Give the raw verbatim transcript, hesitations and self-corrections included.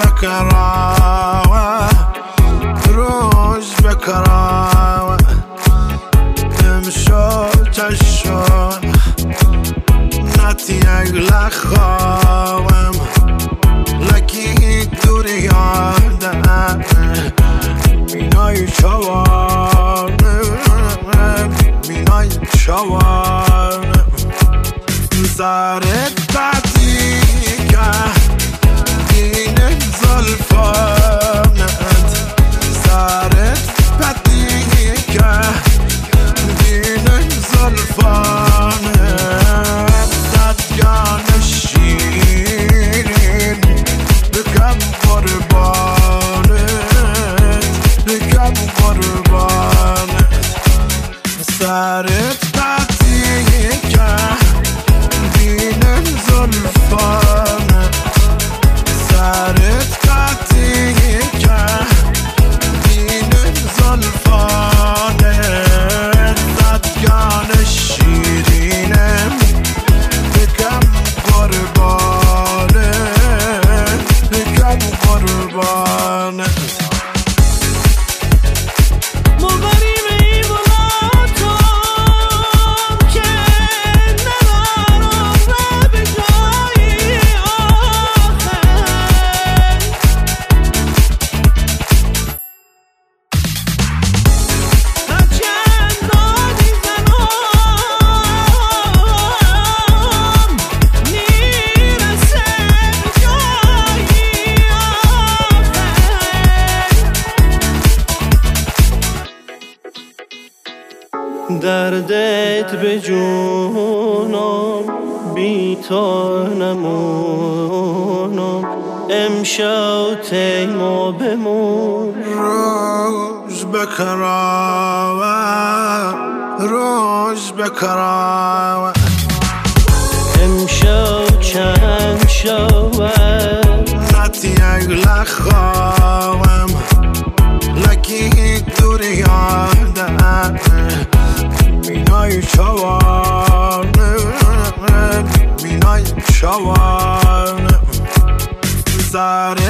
بکراوه روش بکراوه امشو چشو نتی اگل خواهم لکی دوری یادم بینای چوانه بینای چوانه سرت بطی که دینه زلفانت سرت بطی که دینه زلفانت ددگان شیرین بکم قربانت بکم قربانت سرت بطی که دینه زلفانت سرت بطی که دینه زلفانت ددگان شیرینم بکم قربانت بکم قربانت دردت به جونم بی تو نمونم امشب تیما بمون روش بکراوه روش بکراوه امشب چند شود نتی اگل خواهم لکی دوری یادم بینای چوانه بینای چوانه سر